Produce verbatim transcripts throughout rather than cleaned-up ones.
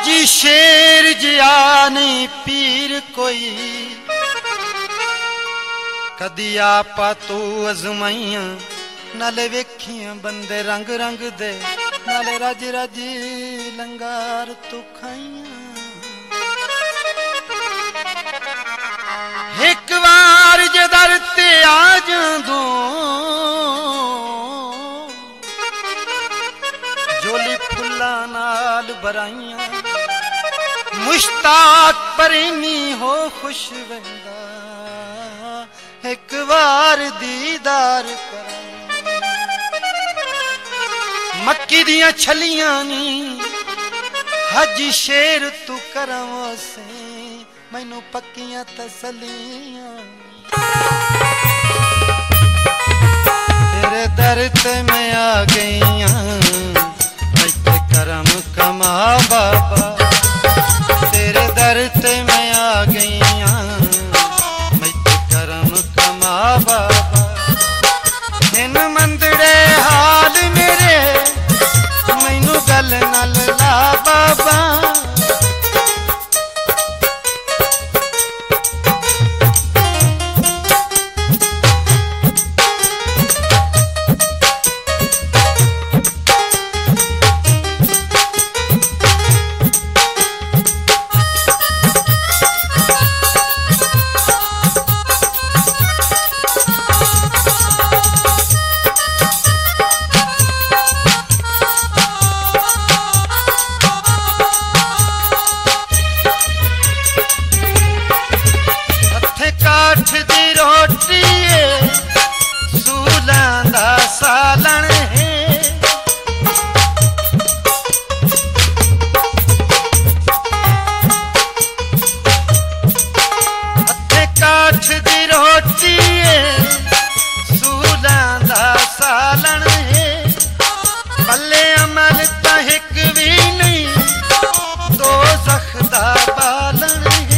हाजी शेर जिया नहीं पीर कोई कदी आपा तू अजमाइया नाले वेखिया बंदे रंग रंग दे नाले रज रज लंगार तू खाइया। एक बार जे दर ते आ जांदू जोली फुल्ला नाल बराइया मुश्ताक परेनी हो खुश वेंदा एक बार दीदार कर। मक्की दियां छलियां नी हाजी शेर तू करवो से मैनू पक्कियां तसलियां। तेरे दर ते मैं आ गईया मैं करम कमा बाबा तेरे दर ते मैं आ गईया मैं करम कमा बाबा। इन मंदड़े हाल मेरे मैनू गल नल ला बाबा। काठ दी रोटी सूलां दा सालन है हथे काठ दी रोटी सूलां दा सालन है पल्ले अमल तां हिक भी नहीं दो ज़ख दा बालन है।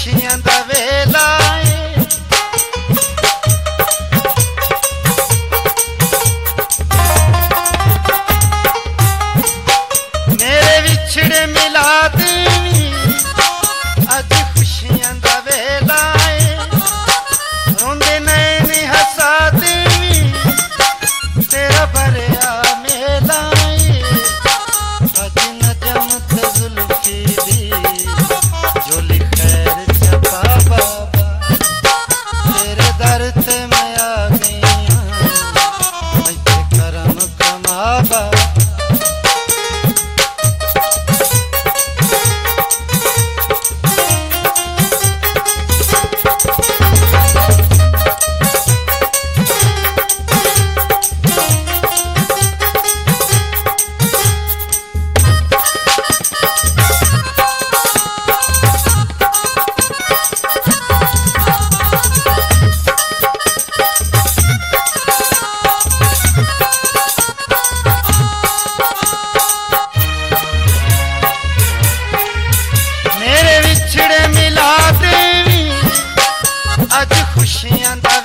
खुशियां दा वेला है। मेरे विछड़े मिला देवी अज खुशियां दा वेला है। रोंदे नैन हसा देवी तेरा भरिया मेला है। अज नजम ते जुल्फी दी झोली खैर चपा बाबा तेरे दर ते मैं आ गई मैं ते करम कमा बाबा। अज खुशियां दा